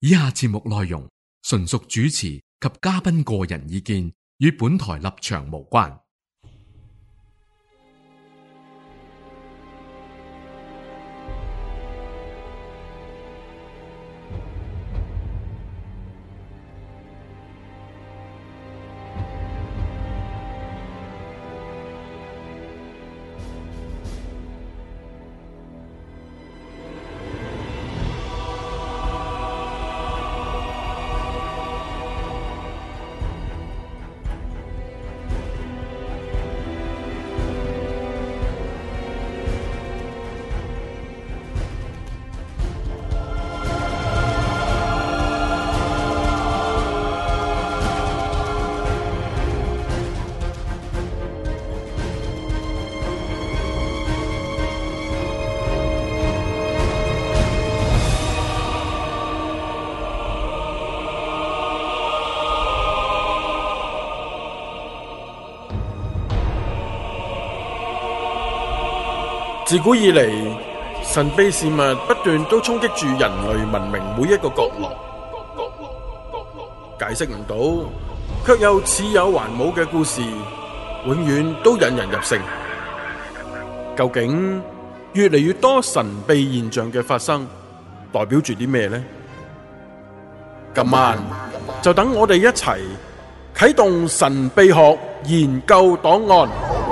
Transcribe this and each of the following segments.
以下節目內容純屬主持及嘉賓個人意見，與本台立場無關。 自古以嚟，神秘事物不斷都衝擊住人類文明每一個角落，解釋唔到，卻又似有還冇嘅故事，永遠都引人入勝。究竟越嚟越多神秘現象嘅發生，代表住啲咩呢？今晚就等我哋一齊啟動神秘學研究檔案。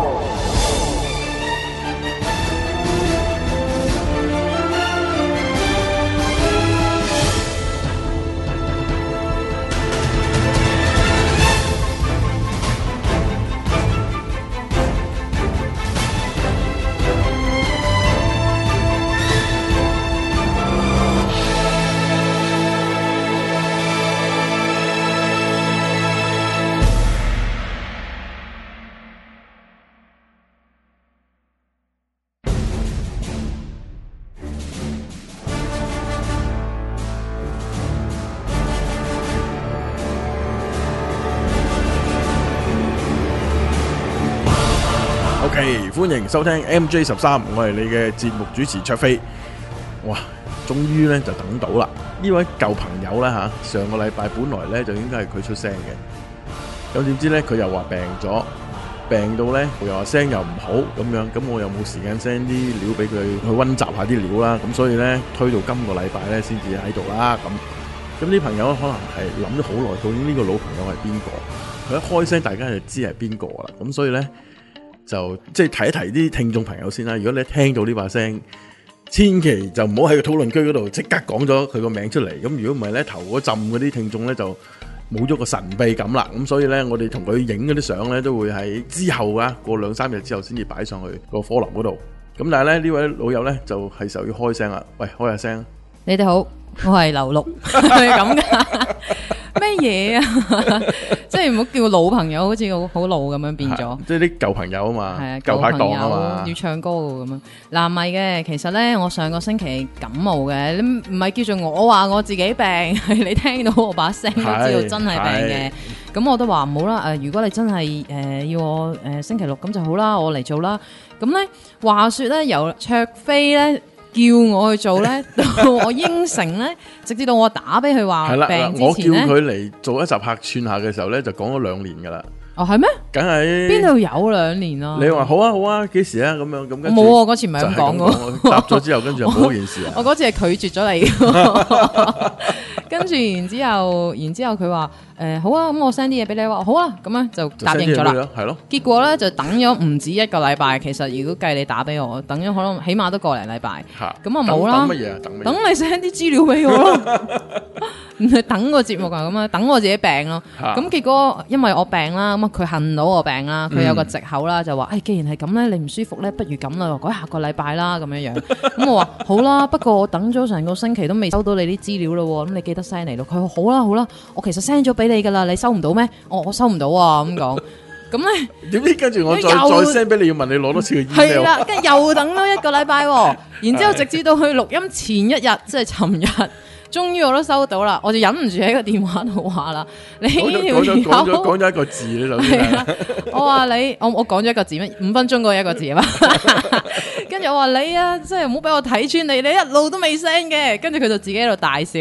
歡迎收聽 MJ13， 我係你嘅節目主持卓飛。哇，終於咧就等到啦！呢位舊朋友啦吓，上個禮拜本來咧就應該係佢出聲嘅，咁點知咧佢又話病咗，病到咧又話聲又唔好咁樣，咁我又冇時間 send 啲料俾佢去溫習下啲料啦，咁所以咧推到今個禮拜咧先至喺度啦。咁啲朋友可能係諗咗好耐，究竟呢個老朋友係邊個？佢一開聲，大家就知係邊個啦。咁所以咧。就即係提一提啲聽眾朋友先啦。如果你聽到呢把聲，千祈就唔好喺個討論區嗰度即刻講咗佢個名出嚟。咁如果唔係咧，頭嗰陣嗰啲聽眾咧就冇咗個神秘感啦。咁所以咧，我哋同佢影嗰啲相咧都會喺之後啊，過2-3日之後先至擺上去個科林嗰度。咁但係咧呢位老友咧就係時候要開聲啦。喂，開下聲。 你哋好，我係劉六，係咪咁噶？咩嘢啊？即係唔好叫老朋友，好似好老咁樣變咗。即係啲舊朋友啊嘛， 係啊， 舊拍檔啊嘛， 要唱歌咁樣。嗱，唔係嘅，其實咧，我上個星期感冒嘅，你唔係叫做我話我自己病，係你聽到我把聲都知道真係病嘅。咁我都話唔好啦。如果你真係要我星期六咁就好啦，我嚟做啦。咁咧話說咧，由卓飛咧。叫我去做咧，到我應承咧，直至到我打俾佢話病之前咧， 我叫佢嚟做一集客串下嘅時候咧，就講咗2年噶啦。 哦，係咩？ 梗係邊度有2年啊？ 你話好啊好啊，幾時啊？咁樣咁跟住冇啊，嗰次唔係咁講嘅。 答咗之後，跟住就冇件事啊。 我嗰次係拒絕咗你嘅，跟住然之後佢話好啊，咁我 send 啲嘢俾你話好啊，咁樣就答應咗啦。 係咯。 結果咧就等咗唔止1個禮拜，其實如果計你打俾我，等咗可能起碼都個零禮拜。咁啊冇啦。 等乜嘢啊？ 等你 send 啲資料俾我咯。唔係等個節目啊，咁啊等我自己病咯。咁結果因為我病啦，咁佢恨到我病啦，佢有個藉口啦，就話既然係咁咧，你唔舒服咧，不如咁啦，改下個禮拜啦，咁樣樣。咁我話好啦，不過我等咗成個星期都未收到你啲資料咯，咁你記得 send 嚟咯。佢話好啦好啦，我其實 send 咗俾你噶啦，你收唔到咩？我收唔到啊，咁講。咁咧， 點知跟住我再 send 俾你，要問你攞多次嘅 email。 係啦，跟住又等多1個禮拜，然之後直至到去錄音前一日，即係尋日。終於我都收到啦，我就忍唔住喺個電話度話啦，你講咗一個字咧就係啦， 我話你，我講咗一個字咩？5分鐘嗰1個字啊嘛，跟住我話你啊，真係唔好俾我睇穿你，你一路都未 send 嘅，跟住佢就自己喺度大笑啦。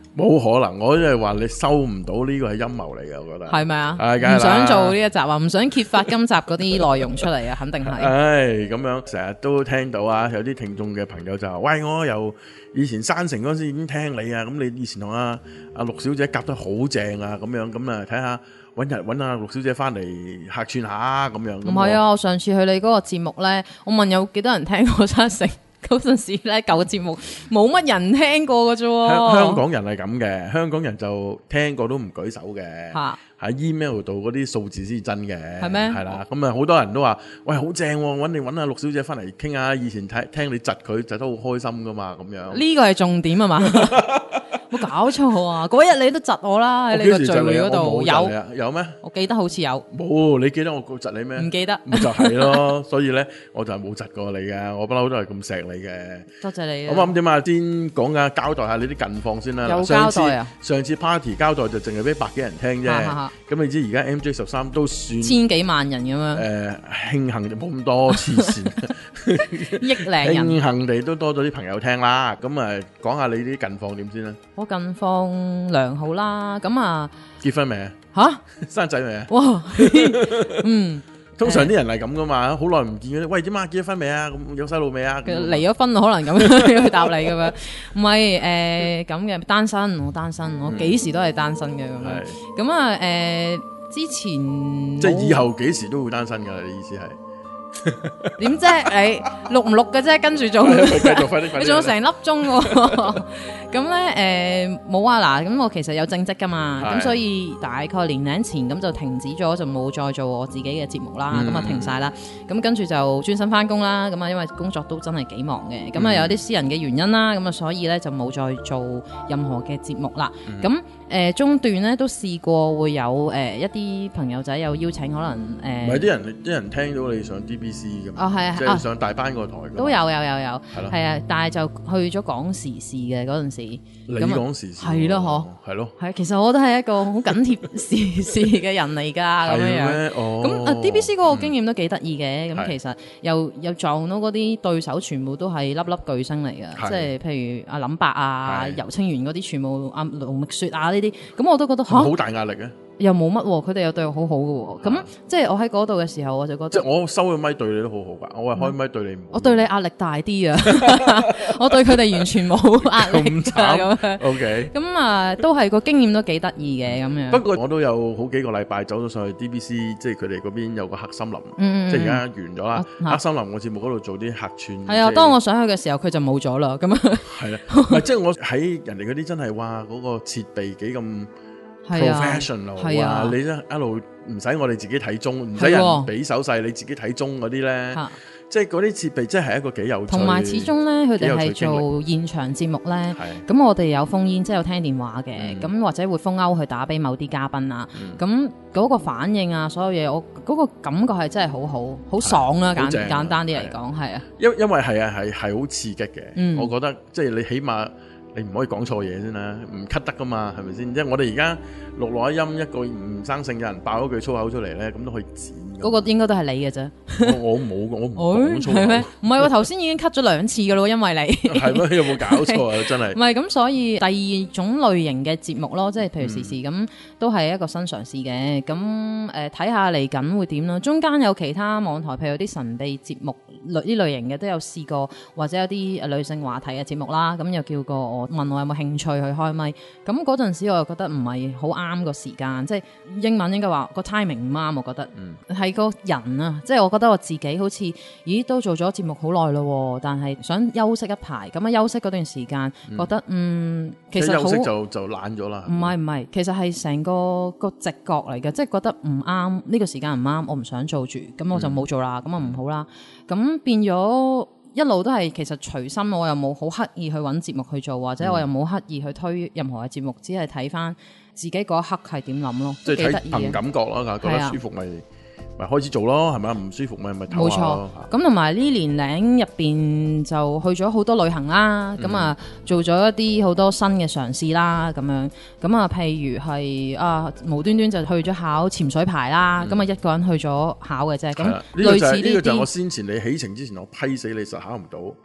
冇可能，我即係話你收唔到呢個係陰謀嚟嘅，我覺得係咪啊？ 梗係啦唔想做呢一集啊，唔想揭發今集嗰啲內容出嚟啊，肯定係。 唉，咁樣成日都聽到啊，有啲聽眾嘅朋友就話：喂，我由以前山城嗰陣時已經聽你啊，咁你以前同阿陸小姐夾得好正啊，咁樣咁啊，睇下揾阿陸小姐翻嚟客串下咁樣。 唔係啊，我上次去你嗰個節目咧，我問有幾多人聽過山城嗰陣時咧，舊節目冇乜人聽過嘅啫喎。 香港人係咁嘅，香港人就聽過都唔舉手嘅。 嚇喺 email 度嗰啲數字先真嘅， 係咩？ 係啦，咁啊好多人都話：喂，好正喎！揾阿陸小姐翻嚟傾下，以前聽你窒佢窒得好開心噶嘛，咁樣。 呢個係重點啊嘛！冇搞錯啊！嗰日你都窒我啦，喺你個聚會嗰度有咩？ 我記得好似有。 冇，你記得我窒你咩？ 唔記得。 咪就係咯，所以咧我就係冇窒過你嘅，我不嬲都係咁錫你嘅。 多謝你啊！ 咁點啊？先講下交代下你啲近況先啦。 有交代啊！ 上次 party 交代就淨係俾100幾人聽啫。咁你知而家 MJ13都算千幾萬人咁樣。 慶幸就冇咁多黐線， 億零人。 慶幸地都多咗啲朋友聽啦。咁講下你啲近況點先啦。 我近況良好啦。咁啊， 結婚未啊？ 吓？ 生仔未啊？ 哇！ 通常啲人係咁噶嘛，好耐唔見嘅，喂，點啊？結咗婚未啊？咁有細路未啊？ 離咗婚可能咁樣去答你咁樣，唔係咁嘅，單身，我單身，我幾時都係單身嘅咁樣。咁啊之前即係以後幾時都會單身噶啦？你意思係？ 點啫？你錄唔錄嘅啫？跟住做， 繼續快啲， 你做咗成粒鐘喎。咁咧冇啊嗱，咁我其實有正職噶嘛，咁所以大概年零前咁就停止咗，就冇再做我自己嘅節目啦，咁啊停晒啦。咁跟住就專心翻工啦，咁啊因為工作都真係幾忙嘅，咁啊有啲私人嘅原因啦，咁啊所以咧就冇再做任何嘅節目啦。咁中段咧都試過會有一啲朋友仔有邀請，可能唔係啲人聽到你上 DBC 咁，即係上大班個台都有，係啊，但係就去咗講時事嘅嗰陣時。 你講時事係咯， 係咯， 係其實我都係一個好緊貼時事嘅人嚟㗎，咁樣樣。咁DBC 嗰個經驗都幾得意嘅，咁其實又撞到嗰啲對手，全部都係粒粒巨星嚟㗎，即係譬如阿林伯啊、游清源嗰啲，全部阿盧覓雪啊呢啲，咁我都覺得好大壓力嘅。又冇乜喎，佢哋又對我好好嘅喎，咁即係我喺嗰度嘅時候，我就覺得即係我收咗咪對你都好好㗎，我係開咪對你唔好。 我對你壓力大啲啊，我對佢哋完全冇壓力㗎咁樣。 OK， 咁都係個經驗都幾得意嘅咁樣。 不過我都有好幾個禮拜走咗上去 DBC，即係佢哋嗰邊有個黑森林，即係而家完咗啦。黑森林個節目嗰度做啲客串。係啊， 當我上去嘅時候，佢就冇咗啦。咁啊， 係啦，唔係即係我喺人哋嗰啲真係話嗰個設備幾咁。professional 啊！你咧一路唔使我哋自己睇鐘，唔使人俾手勢，你自己睇鐘嗰啲咧，即係嗰啲設備真係一個幾有趣。同埋始終咧，佢哋係做現場節目咧，咁我哋有烽煙，即係有聽電話嘅，咁或者會封勾去打俾某啲嘉賓啊，咁嗰個反應啊，所有嘢，我嗰個感覺係真係好爽啦！簡單啲嚟講，係啊， 因為係好刺激嘅，我覺得即係你起碼。你唔可以講錯嘢先啦，唔 cut 得噶嘛，係咪先？即係我哋而家錄落音一個唔生性嘅人爆咗句粗口出嚟咧，咁都可以剪。 嗰個應該都係你嘅啫。 我冇，我唔講粗口。係咩？ 唔係，我頭先已經 cut 咗2次噶咯，因為你係咩？有冇搞錯啊？真係。 唔係咁，所以第二種類型嘅節目咯，即係譬如時事咁，都係一個新嘗試嘅。咁睇下嚟緊會點咯。中間有其他網台，譬如有啲神秘節目呢類型嘅都有試過，或者有啲女性話題嘅節目啦。咁又叫過我問我有冇興趣去開咪。咁嗰陣時我又覺得唔係好啱個時間，即係英文應該話個 timing 唔啱，我覺得係個人啊，即係我覺得我自己好似咦都做咗節目好耐咯，但係想休息一排。咁啊休息嗰段時間，覺得其實休息就懶咗啦。唔係，其實係成個直覺嚟嘅，即係覺得唔啱呢個時間唔啱，我唔想做住，咁我就冇做啦，咁啊唔好啦，咁變咗一路都係其實隨心，我又冇好刻意去揾節目去做，或者我又冇刻意去推任何嘅節目，只係睇翻自己嗰一刻係點諗咯， 即係睇憑感覺啦，覺得舒服咪開始做咯，係咪？唔舒服咪唞下咯。冇錯，咁同埋呢年齡入邊就去咗好多旅行啦，咁啊做咗一啲好多新嘅嘗試啦，咁樣咁啊，譬如係無端端就去咗考潛水牌啦，咁啊一個人去咗考嘅啫。咁類似呢個就係我先前你起程之前我批死你實考唔到。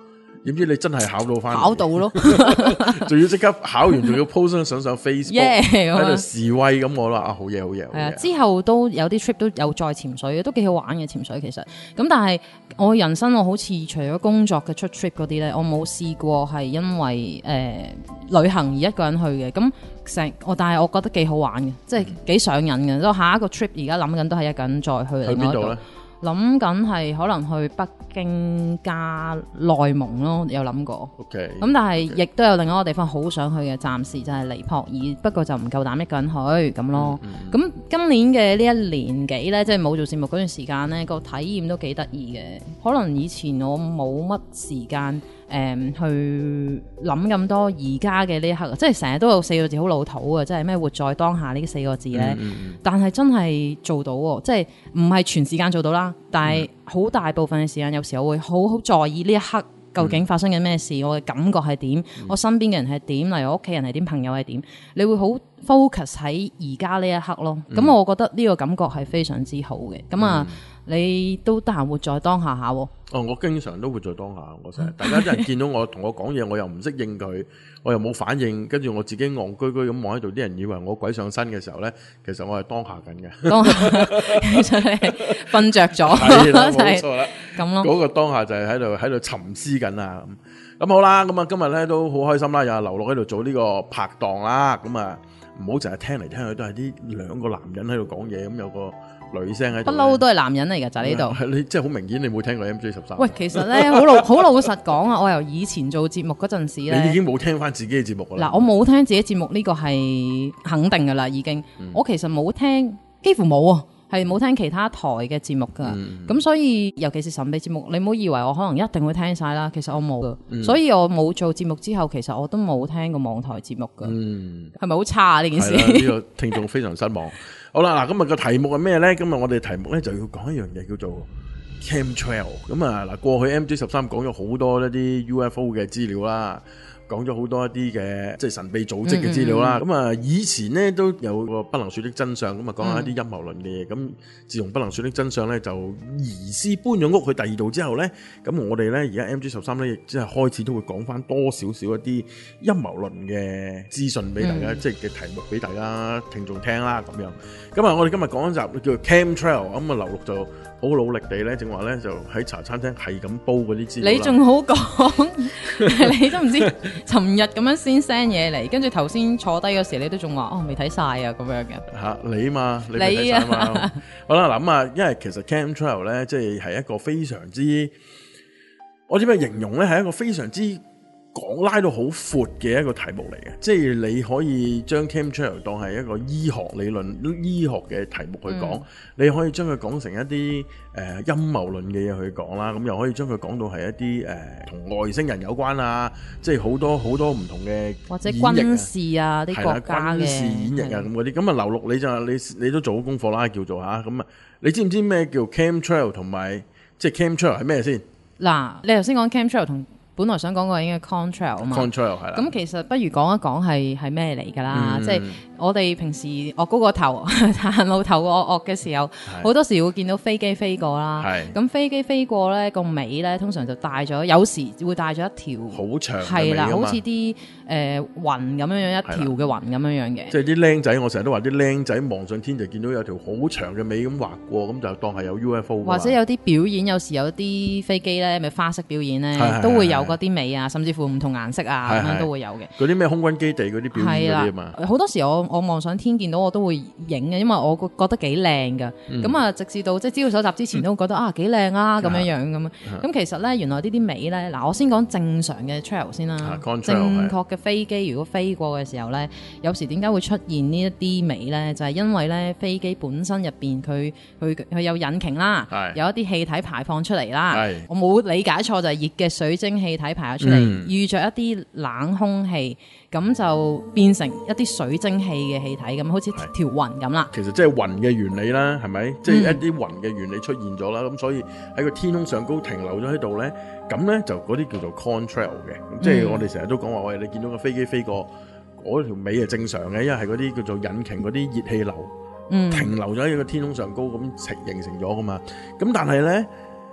點知你真係考到翻， 考到咯， 仲要即刻考完，仲要 post 張相上 Facebook 喺度 Yeah， 示威咁，我啦啊，好嘢好嘢， 係啊，之後都有啲 trip 都有再潛水嘅，都幾好玩嘅潛水其實。咁但係我人生我好似除咗工作嘅出 trip 嗰啲咧，我冇試過係因為旅行而一個人去嘅。咁但係我覺得幾好玩嘅，即係幾上癮嘅。所以下一個 trip 而家諗緊都係一個人再去另外一度。諗緊係可能去北京加內蒙咯，有諗過。 OK， 咁但係亦都有另外一個地方好想去嘅，暫時就係尼泊爾，不過就唔夠膽一個人去咁咯。咁今年嘅呢一年幾呢，即係冇做節目嗰段時間呢，個體驗都幾得意嘅。可能以前我冇乜時間去諗咁多而家嘅呢一刻，即係成日都有4個字好老土啊，即係咩活在當下呢4個字呢。但係真係做到喎，即係唔係全時間做到啦，但係好大部分嘅時間，有時候我會好在意呢一刻究竟發生緊咩事，我嘅感覺係點，我身邊嘅人係點，例如我屋企人係點，朋友係點，你會好 focus 喺而家呢一刻咯。咁我覺得呢個感覺係非常之好嘅。咁啊，你都得閒活在當下下喎。 我經常都活在當下，我成日大家真係見到我同我講嘢，我又唔識應佢，我又冇反應，跟住我自己戇居居咁望喺度，啲人以為我鬼上身嘅時候咧，其實我係當下緊嘅。當下其實你瞓着咗， 係啦，冇錯啦， 咁咯。 嗰個當下就係喺度沉思緊啊。咁好啦，咁啊今日咧都好開心啦，有阿劉樂喺度做呢個拍檔啦。咁啊唔好淨係聽嚟聽去都係啲兩個男人喺度講嘢，咁有個女聲喺度， 不嬲都係男人嚟㗎，就呢度。 你即係好明顯，你冇聽過 MJ13。 喂，其實咧好老實講啊，我由以前做節目嗰陣時咧， 你已經冇聽翻自己嘅節目啦。 嗱，我冇聽自己節目呢個係肯定㗎啦，已經。我其實冇聽，幾乎冇啊，係冇聽其他台嘅節目㗎。咁所以尤其是神秘節目，你唔好以為我可能一定會聽晒啦，其實我冇㗎。所以我冇做節目之後，其實我都冇聽過網台節目㗎。係咪好差啊呢件事？ 呢個聽眾非常失望。好啦，嗱，今日個題目係咩咧？今日我哋題目咧就要講一樣嘢叫做 Chemtrail。咁啊，嗱，過去 MJ13 講咗好多一啲 UFO 嘅資料啦，講咗好多一啲嘅即係神秘組織嘅資料啦。咁啊，以前呢都有個不能說的真相，咁啊講下一啲陰謀論嘅嘢。咁自從不能說的真相咧就移師搬咗屋去第二度之後咧，咁我哋咧而家 MJ13 咧亦即係開始都會講翻多少少一啲陰謀論嘅資訊俾大家，即係嘅題目俾大家聽眾聽啦咁樣。咁啊，我哋今日講一集叫做 Chemtrail。咁啊，劉陸就好努力地咧，正話咧就喺茶餐廳係咁煲嗰啲資料。 你仲好講，你都唔知尋日咁樣先 send 嘢嚟，跟住頭先坐低嗰時，你都仲話未睇晒啊咁樣嘅。 嚇你嘛，你未睇晒嘛？好啦，嗱咁啊，因為其實 Chemtrail 咧，即係一個非常之，我點樣形容咧，係一個非常之講拉到好闊嘅一個題目嚟嘅，即係你可以將 Chemtrail 當係一個醫學理論、醫學嘅題目去講，你可以將佢講成一啲陰謀論嘅嘢去講啦，咁又可以將佢講到係一啲同外星人有關啊，即係好多好多唔同嘅或者軍事啊啲國家嘅軍事演繹啊咁嗰啲，咁啊劉陸你都做好功課啦，叫做嚇咁啊，你知唔知咩叫 Chemtrail 同埋即係 Chemtrail 係咩先？嗱， 你頭先講 Chemtrail 同本來想講個應該 contrail 啊嘛 ，contrail 係啦。 咁其實不如講一講係咩嚟㗎啦？即係我哋平時惡高個頭行路頭個惡嘅時候，好多時會見到飛機飛過啦。咁飛機飛過咧，個尾咧通常就帶咗，有時會帶咗一條好長嘅係啦，好似啲雲咁樣樣，一條嘅雲咁樣樣嘅。 即係啲僆仔，我成日都話啲僆仔望上天就見到有條好長嘅尾咁劃過，咁就當係有 UFO。 或者有啲表演，有時有啲飛機咧，咪花式表演咧，都會有嗰啲尾啊，甚至乎唔同顏色啊，咁樣都會有嘅。 嗰啲咩空軍基地嗰啲表演嗰啲啊嘛。 好多時我望上天見到我都會影嘅，因為我覺得幾靚㗎。咁啊，直至到即係資料搜集之前都會覺得幾靚啊咁樣樣咁。咁其實咧，原來呢啲尾咧，嗱我先講正常嘅 trail 先啦。正確嘅飛機如果飛過嘅時候咧，有時點解會出現呢一啲尾咧？就係因為咧飛機本身入邊佢有引擎啦，有一啲氣體排放出嚟啦。我冇理解錯就係熱嘅水蒸氣體排咗出嚟，遇着一啲冷空氣，咁就變成一啲水蒸氣嘅氣體咁，好似條雲咁啦。 其實即係雲嘅原理啦，係咪？即係一啲雲嘅原理出現咗啦，咁所以喺個天空上高停留咗喺度咧，咁咧就嗰啲叫做 contrail 嘅。即係我哋成日都講話，喂，你見到個飛機飛過嗰條尾係正常嘅，因為係嗰啲叫做引擎嗰啲熱氣流停留咗喺個天空上高咁形成咗噶嘛。咁但係咧。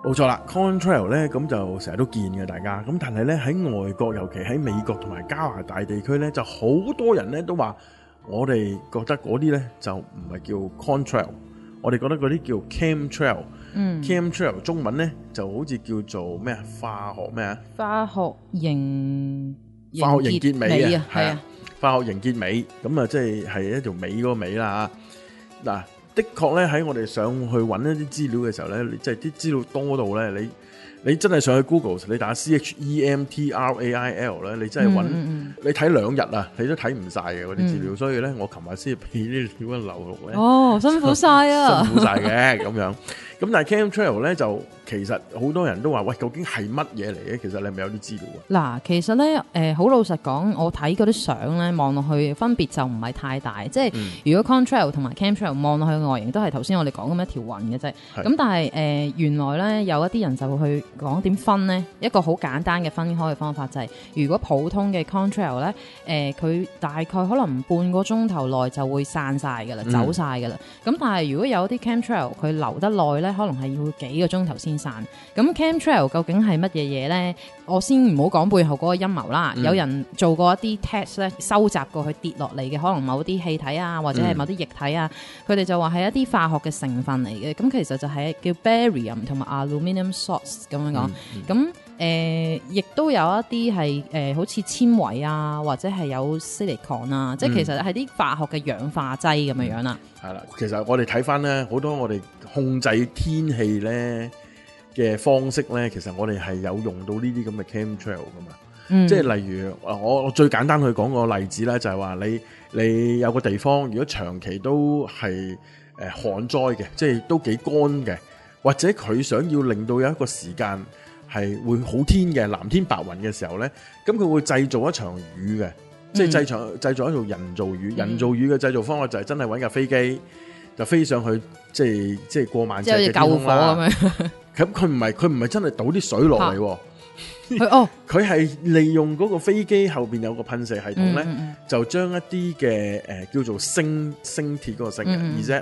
冇錯啦 ，contrail 咧咁就成日都見嘅大家，咁但係咧喺外國，尤其喺美國同埋加拿大地區咧，就好多人咧都話，我哋覺得嗰啲咧就唔係叫 contrail， 我哋覺得嗰啲叫 chemtrail。chemtrail 中文咧就好似叫做咩啊？化學咩啊？ 化學凝結尾啊， 係啊， 化學凝結尾，咁啊即係一條尾嗰個尾啦嚇。嗱，的確咧喺我哋上去揾一啲資料嘅時候咧，即係啲資料多到咧，你真係上去 Google， 你打 CHEMTRAIL 咧，你真係揾，你睇2日啊，你都睇唔晒嘅嗰啲資料，所以咧我琴日先俾啲料流落咧。 哦，辛苦晒啊！ 辛苦晒嘅咁樣。咁但係 chemtrail 咧就其實好多人都話，喂，究竟係乜嘢嚟嘅？其實你係咪有啲資料啊？ 嗱，其實咧好老實講，我睇嗰啲相咧望落去分別就唔係太大，即係如果 contrail 同埋 chemtrail 望落去嘅外形都係頭先我哋講咁一條雲嘅啫。咁但係原來咧有一啲人就會去講點分呢？一個好簡單嘅分開嘅方法就係，如果普通嘅 contrail 咧佢大概可能半個鐘頭內就會散晒㗎啦，走晒㗎啦。咁但係如果有啲 chemtrail 佢留得耐咧，可能係要幾個鐘頭先散。咁 chemtrail 究竟係乜嘢嘢咧？我先唔好講背後嗰個陰謀啦。有人做過一啲 test 咧，收集過佢跌落嚟嘅可能某啲氣體啊，或者係某啲液體啊，佢哋就話係一啲化學嘅成分嚟嘅。咁其實就係叫 barium 同埋 aluminium salts 咁樣講。咁亦都有一啲係好似纖維啊，或者係有 silicon 啊，即係其實係啲化學嘅氧化劑咁樣樣啦。 係啦，其實我哋睇翻咧，好多我哋控制天氣咧嘅方式咧，其實我哋係有用到呢啲咁嘅 chemtrail 噶嘛。即係例如我最簡單去講個例子咧，就係話你有個地方，如果長期都係旱災嘅，即係都幾乾嘅，或者佢想要令到有一個時間係會好天嘅藍天白雲嘅時候咧，咁佢會製造一場雨嘅，即係製造一條人造雨。人造雨嘅製造方法就係真係揾架飛機就飛上去，即係過萬尺嘅天空啦。咁佢唔係真係倒啲水落嚟喎。佢係利用嗰個飛機後邊有個噴射系統咧，就將一啲嘅叫做星鐵嗰個星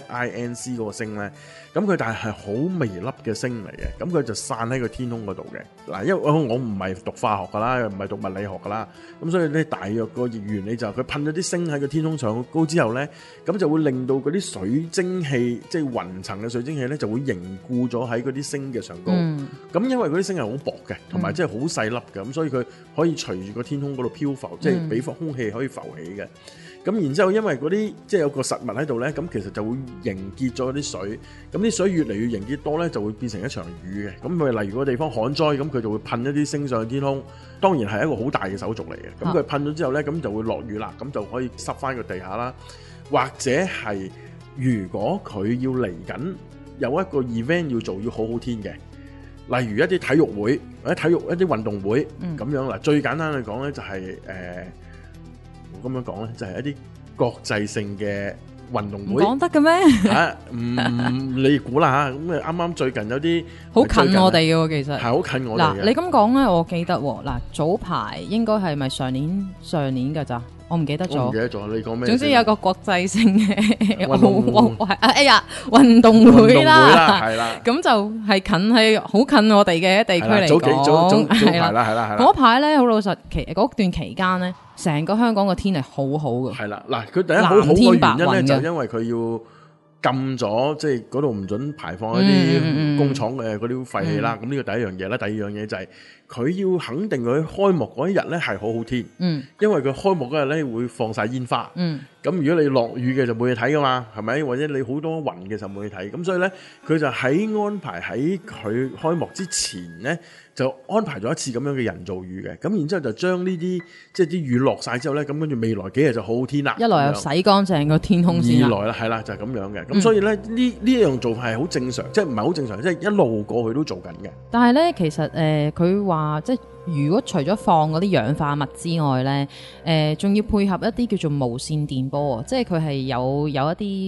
，ZINC 嗰個星咧，咁佢但係好微粒嘅星嚟嘅，咁佢就散喺個天空嗰度嘅。嗱，因為我唔係讀化學噶啦，唔係讀物理學噶啦，咁所以咧大約個原理就係佢噴咗啲星喺個天空上高之後咧，咁就會令到嗰啲水蒸氣，即係雲層嘅水蒸氣咧，就會凝固咗喺嗰啲星嘅上高。咁因為嗰啲星係好薄嘅，同埋即係好細粒嘅，咁所以佢可以隨住個天空嗰度漂浮，即係俾空氣可以浮起嘅。咁然之後，因為嗰啲即係有個實物喺度咧，咁其實就會凝結咗啲水，咁啲水越嚟越凝結多咧，就會變成一場雨嘅。咁佢例如個地方旱災，咁佢就會噴一啲星上天空，當然係一個好大嘅手續嚟嘅。咁佢噴咗之後咧，咁就會落雨啦，咁就可以濕翻個地下啦。或者係如果佢要嚟緊有一個 event 要做，要好好天嘅。例如一啲體育會或者一啲運動會咁樣啦，最簡單嚟講咧就係我咁樣講咧就係一啲國際性嘅運動會。講得嘅咩？ 你估啦嚇，咁啱啱最近有啲好近我哋嘅喎，其實係好近我哋嘅。 嗱，你咁講咧，我記得喎。嗱，早排應該係咪上年㗎咋？我唔記得咗。 我唔記得咗，你講咩？ 總之有個國際性嘅運動會啦， 係啦。 咁就係好近我哋嘅地區嚟講。 早排啦，係啦。 嗰排咧好老實，嗰段期間咧，成個香港個天係好好嘅。 係啦，嗱，佢第一好嘅原因咧，就因為佢要禁咗，即係嗰度唔准排放一啲工廠嘅嗰啲廢氣啦。咁呢個第一樣嘢啦，第二樣嘢就係佢要肯定佢開幕嗰一日咧係好好天。因為佢開幕嗰日咧會放晒煙花。咁如果你落雨嘅就冇嘢睇噶嘛，係咪？或者你好多雲嘅就冇嘢睇。咁所以咧，佢就安排喺佢開幕之前咧，就安排咗一次咁樣嘅人造雨嘅。咁然之後就將呢啲即係啲雨落晒之後咧，咁跟住未來幾日就好好天啦。 一來又洗乾淨個天空先啦。 二來啦，係啦，就係咁樣嘅。咁所以咧呢一樣做法係好正常，即係唔係好正常，即係一路過去都做緊嘅。 但係咧，其實佢話即係如果除咗放嗰啲氧化物之外咧，仲要配合一啲叫做無線電波，即係佢係有一啲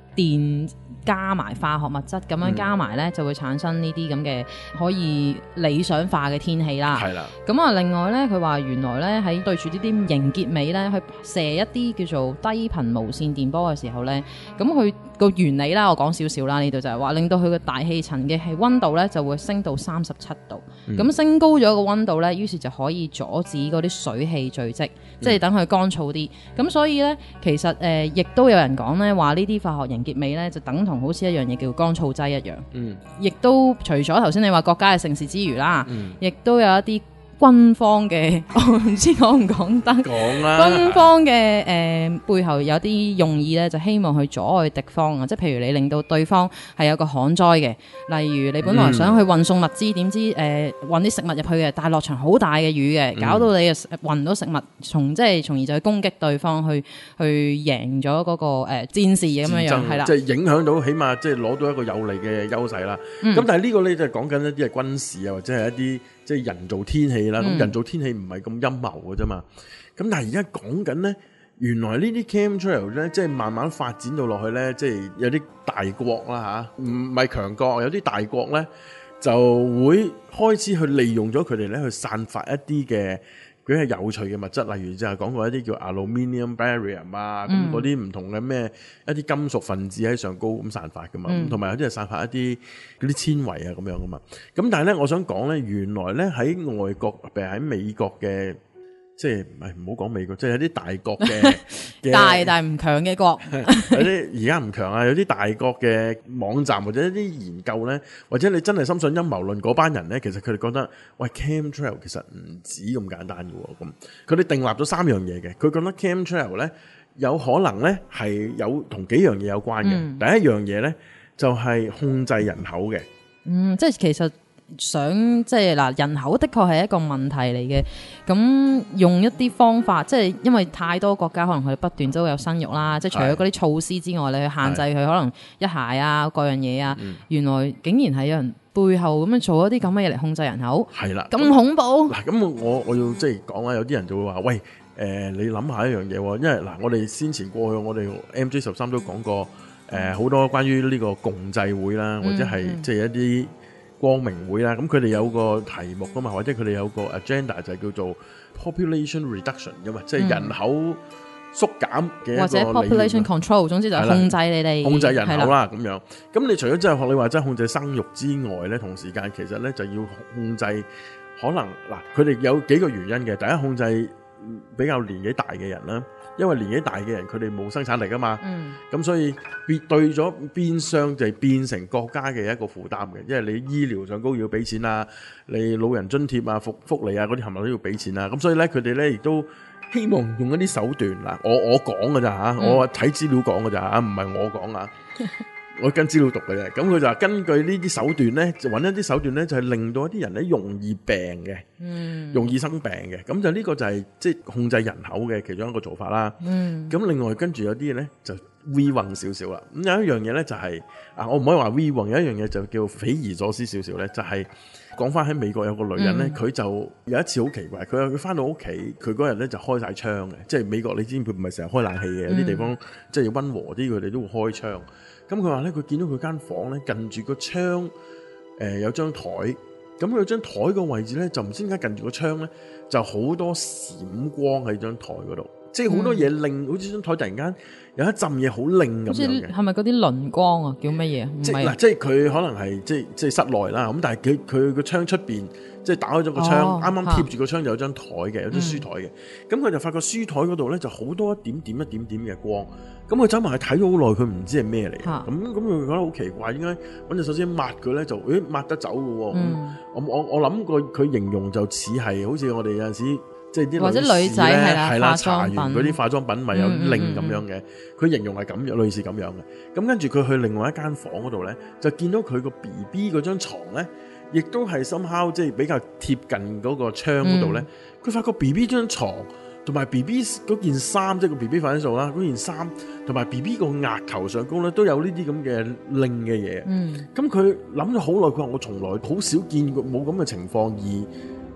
電加埋化學物質咁樣加埋咧，就會產生呢啲咁嘅可以理想化嘅天氣啦。 係啦， 咁啊，另外咧，佢話原來咧喺對住呢啲凝結尾咧，去射一啲叫做低頻無線電波嘅時候咧，咁佢個原理啦，我講少少啦，呢度就係話令到佢個大氣層嘅溫度咧就會升到37度，咁升高咗個溫度咧，於是就可以阻止嗰啲水氣聚積，即係等佢乾燥啲。咁所以咧，其實亦都有人講咧話呢啲化學凝結尾咧就等同好似一樣嘢叫乾燥劑一樣。亦都除咗頭先你話國家嘅盛事之餘啦，亦都有一啲軍方嘅，我唔知講唔講得。 講啦， 軍方嘅背後有啲用意咧，就希望去阻礙敵方啊！即係譬如你令到對方係有個旱災嘅，例如你本來想去運送物資，點知運啲食物入去嘅，但係落場好大嘅雨嘅，搞到你運唔到食物，從而就去攻擊對方，去贏咗嗰個戰事咁樣樣，係啦， 即係影響到，起碼即係攞到一個有利嘅優勢啦。咁但係呢個咧就係講緊一啲係軍事啊，或者係一啲即係人造天氣啦。咁人造天氣唔係咁陰謀嘅啫嘛。咁但係而家講緊咧，原來呢啲 chemtrail 咧，即係慢慢發展到落去咧，即係有啲大國啦嚇，唔係強國，有啲大國咧就會開始去利用咗佢哋咧去散發一啲嘅嗰啲有趣嘅物質，例如就係講過一啲叫 aluminium barium 啊，咁嗰啲唔同嘅咩一啲金屬分子喺上高咁散發噶嘛，同埋有啲係散發一啲嗰啲纖維啊咁樣噶嘛。咁但係咧，我想講咧，原來咧喺外國，譬如喺美國嘅。即係唔好講美國，即係有啲大國嘅大但唔強嘅國， 有啲而家唔強啊！有啲大國嘅網站或者一啲研究咧，或者你真係深信陰謀論嗰班人咧，其實佢哋覺得喂 chemtrail 其實唔止咁簡單嘅喎。咁佢哋訂立咗3樣嘢嘅，佢覺得 chemtrail 咧有可能咧係有同幾樣嘢有關嘅。第一樣嘢咧就係控制人口嘅， 即係其實。想即係嗱，人口的確係一個問題嚟嘅。咁用一啲方法，即係因為太多國家可能佢不斷都有生育啦，即係除咗嗰啲措施之外，你去限制佢可能一孩啊，各樣嘢啊，原來竟然係有人背後咁樣做一啲咁嘅嘢嚟控制人口， 係啦， 咁恐怖。 嗱，咁我要即係講啦，有啲人就會話喂，你諗下一樣嘢喎，因為嗱，我哋先前過去我哋 MJ13都講過好多關於呢個共濟會啦，或者係即係一啲光明會啦，咁佢哋有個題目噶嘛，或者佢哋有個 agenda 就係叫做 population reduction 噶嘛，即係人口縮減嘅一個或者 population control， 總之就係控制你哋控制人口啦咁樣。咁你除咗即係學你話齋控制生育之外咧，同時間其實咧就要控制可能嗱，佢哋有幾個原因嘅。第一，控制比較年紀大嘅人啦。因為年紀大嘅人佢哋冇生產力啊嘛，咁所以對咗變相就係變成國家嘅一個負擔嘅，因為你醫療上高要俾錢啊，你老人津貼啊、福利啊嗰啲冚唪唥都要俾錢啊，咁所以咧佢哋咧亦都希望用一啲手段嗱，我講㗎咋嚇，我睇資料講㗎咋嚇，唔係我講啊。我跟資料讀嘅啫，咁佢就話根據呢啲手段咧，就揾一啲手段咧，就係令到一啲人咧容易病嘅，容易生病嘅，咁就呢個就係即係控制人口嘅其中一個做法啦。咁另外跟住有啲嘢咧就 we 混少少啦。咁有一樣嘢咧就係我唔可以話 we 混，有一樣嘢就叫匪夷所思少少咧，就係講翻喺美國有個女人咧，佢就有一次好奇怪，佢翻到屋企，佢嗰日咧就開晒窗嘅，即係美國你知佢唔係成日開冷氣嘅，有啲地方即係要溫和啲，佢哋都會開窗。咁佢話咧，佢見到佢間房咧近住個窗，有張台，咁佢張台個位置咧就唔知點解近住個窗咧就好多閃光喺張台嗰度，即係好多嘢令，好似張台突然間有一陣嘢好令咁樣嘅。係咪嗰啲輪光啊？叫乜嘢？ 即係佢可能係即係室內啦，咁但係佢個窗出邊。即係打開咗個窗，啱啱貼住個窗就有張台嘅，有張書台嘅。咁佢就發覺書台嗰度咧就好多一點點嘅光。咁佢走埋去睇咗好耐，佢唔知係咩嚟。咁佢覺得好奇怪，點解揾隻手先抹佢咧？就抹得走嘅喎。我諗過佢形容就似係好似我哋有陣時即係啲或者女仔係啦， 搽完嗰啲化妝品咪有令咁樣嘅。佢形容係咁樣，類似咁樣嘅。咁跟住佢去另外一間房嗰度咧，就見到佢個 BB 嗰張床咧。亦都係 somehow 即係比較貼近嗰個窗嗰度咧，佢發覺 BB 張床同埋 BB 嗰件衫，即係個 BB 反數啦，嗰件衫同埋 BB 個額頭上高咧都有呢啲咁嘅令嘅嘢。咁佢諗咗好耐，佢話我從來好少見過冇咁嘅情況，而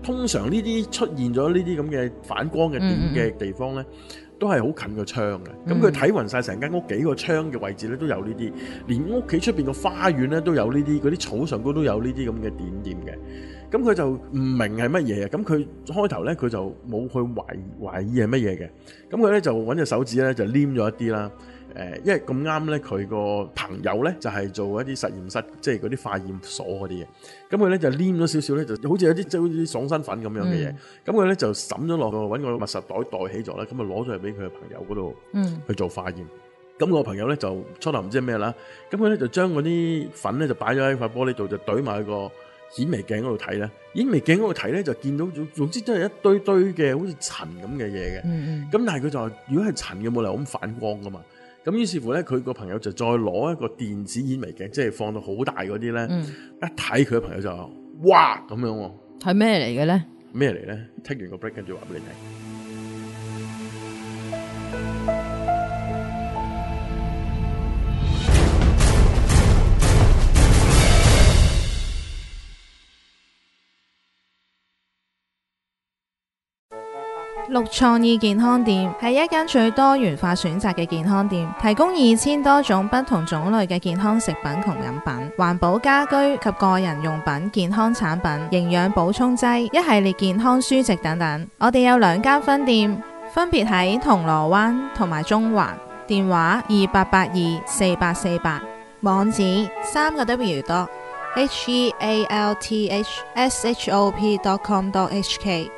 通常呢啲出現咗呢啲咁嘅反光嘅點嘅地方呢，都係好近個窗嘅。咁佢睇勻晒成間屋幾個窗嘅位置呢，都有呢啲，連屋企出邊個花園呢，都有呢啲，嗰啲草上高都有呢啲咁嘅點點嘅。咁佢就唔明係乜嘢啊！咁佢開頭咧，佢就冇去懷疑係乜嘢嘅。咁佢咧就揾隻手指咧就黏咗一啲啦。因為咁啱咧，佢個朋友咧就係做一啲實驗室，即係嗰啲化驗所嗰啲嘢。咁佢咧就黏咗少少咧，就好似有啲即係好似爽身粉咁樣嘅嘢。咁佢咧就揼咗落個揾個密實袋袋起咗啦。咁啊攞咗嚟俾佢嘅朋友嗰度去做化驗。咁個朋友咧就初頭唔知係咩啦。咁佢咧就將嗰啲粉咧就擺咗喺塊玻璃度，就懟埋個顯微鏡嗰度睇咧，顯微鏡嗰度睇咧就見到總之真係一堆堆嘅好似塵咁嘅嘢嘅。咁但係佢就話如果係塵嘅冇理由咁反光噶嘛。咁於是乎咧，佢個朋友就再攞一個電子顯微鏡，即係放到好大嗰啲咧，一睇佢個朋友就話：哇咁樣喎！ 係咩嚟嘅咧？ 咩嚟咧？聽完個 break 跟住話俾你聽。 綠創意健康店係一間最多元化選擇嘅健康店，提供2000多種不同種類嘅健康食品同飲品、環保家居及個人用品、健康產品、營養補充劑、一系列健康書籍等等。我哋有2間分店，分別喺銅鑼灣同埋中環，電話28824848，網址3W.healthshop.com.hk。